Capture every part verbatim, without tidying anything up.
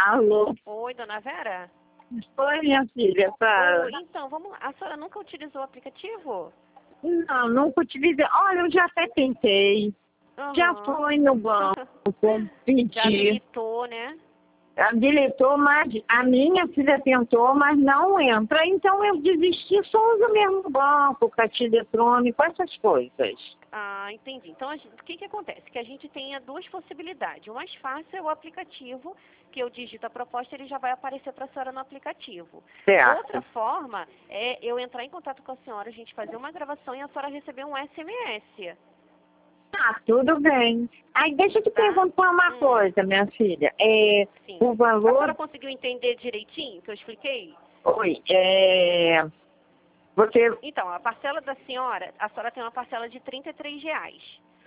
Alô? Oi, dona Vera? Oi, minha filha. Tá... Oi, então, vamos lá. A senhora nunca utilizou o aplicativo? Não, nunca utilizei. Olha, eu já até tentei. Já Aham. fui no banco, Já pedi. habilitou, né? Habilitou, mas a minha filha tentou, mas não entra. Então eu desisti, só uso o mesmo banco, caixa eletrônico, essas coisas. Ah, entendi. Então, a gente- o que que acontece? Que a gente tenha duas possibilidades. O mais fácil é o aplicativo, que eu digito a proposta, ele já vai aparecer para a senhora no aplicativo. Certo. Outra forma é eu entrar em contato com a senhora, a gente fazer uma gravação e a senhora receber um S M S. Tá, tudo bem. Aí deixa eu te Tá? perguntar uma Hum. coisa, minha filha. É, Sim. o A senhora valor... conseguiu entender direitinho o que eu expliquei? Oi, é... Você... Então, a parcela da senhora, a senhora tem uma parcela de trinta e três reais.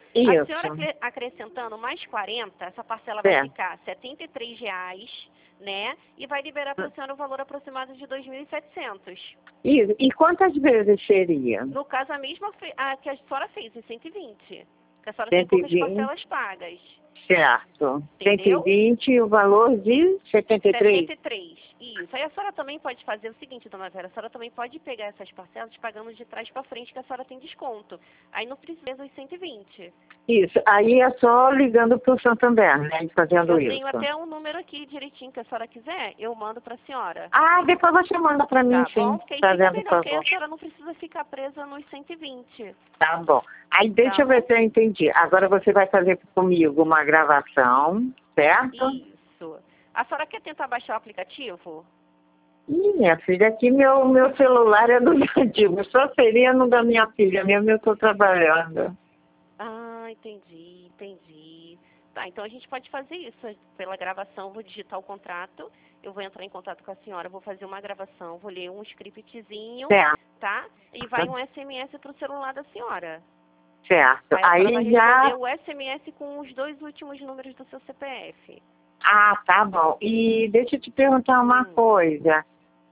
A senhora Isso. acre- acrescentando mais quarenta, essa parcela vai Certo. ficar setenta e três reais, né? E vai liberar para a senhora o valor aproximado de dois mil e setecentos. Isso. E quantas vezes seria? No caso, a mesma fe- a que a senhora fez, em cento e vinte. Que a senhora tem cento e poucas vinte. parcelas pagas. Certo. Entendeu? cento e vinte e o valor de setenta e três. setenta e três. Isso. Aí a senhora também pode fazer o seguinte, dona Vera, a senhora também pode pegar essas parcelas pagando de trás para frente, que a senhora tem desconto. Aí não precisa dos cento e vinte. Isso. Aí é só ligando para o Santander, né? E fazendo Eu isso. tenho até um número aqui direitinho que a senhora quiser, eu mando para a senhora. Ah, depois você manda para mim, Tá sim. bom? Porque aí fica Fazendo melhor, porque aí favor. a senhora não precisa ficar presa nos cento e vinte. Tá bom. Aí deixa Tá eu ver bom? se eu entendi. Agora você vai fazer comigo uma gravação, certo? Isso. A senhora quer tentar baixar o aplicativo? Ih, minha filha, aqui meu, meu celular é do antigo. Só seria no da minha filha mesmo, eu estou trabalhando. Ah, entendi, entendi. Tá, então a gente pode fazer isso. Pela gravação, vou digitar o contrato, eu vou entrar em contato com a senhora, vou fazer uma gravação, vou ler um scriptzinho, Certo, tá? E vai um S M S pro celular da senhora. certo. Aí a senhora vai Aí receber já... o S M S com os dois últimos números do seu C P F. Ah, tá bom. E deixa eu te perguntar uma Hum. coisa.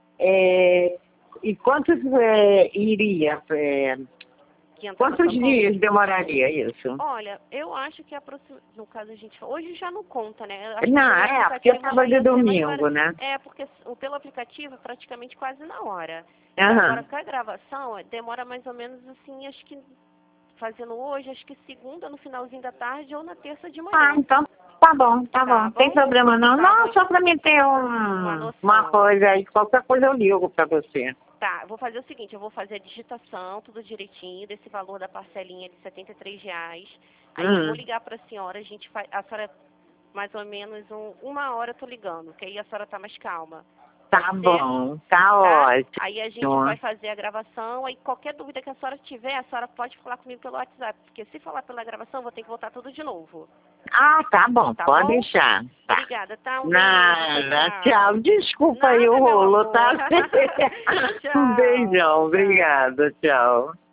É, e quantos é, iria? É, Que entra na quantos sua conta? dias demoraria isso? Olha, eu acho que aproxima... no caso a gente... Hoje já não conta, né? Eu acho que Não, pelo é, porque eu aplicativo tava já de ia ser mais domingo, claro. né? É, porque o- pelo aplicativo é praticamente quase na hora. Aham. Agora, com a gravação, é, demora mais ou menos assim, acho que fazendo hoje, acho que segunda no finalzinho da tarde ou na terça de Ah, manhã. então tá bom, tá, Tá bom. Não tem bom? problema não. Tá Não, bom. só pra mim ter Uma um, uma noção. coisa aí, qualquer coisa eu ligo pra você. Tá, eu vou fazer o seguinte, eu vou fazer a digitação, tudo direitinho, desse valor da parcelinha de setenta e três reais. Aí eu vou Hum, ligar pra senhora, a gente faz, a senhora, mais ou menos um, uma hora eu tô ligando, que aí a senhora tá mais calma. tá Pode ser? bom, tá Tá? ótimo. Aí a gente vai fazer a gravação, aí qualquer dúvida que a senhora tiver, a senhora pode falar comigo pelo WhatsApp, porque se falar pela gravação, eu vou ter que voltar tudo de novo. Ah, tá bom, Tá pode bom? deixar. Tá. Obrigada, tá? Um beijo, Nada, tchau. tchau. Desculpa aí Nada, o meu rolo, amor. tá? Um Tchau. beijão, Tchau. obrigada, tchau.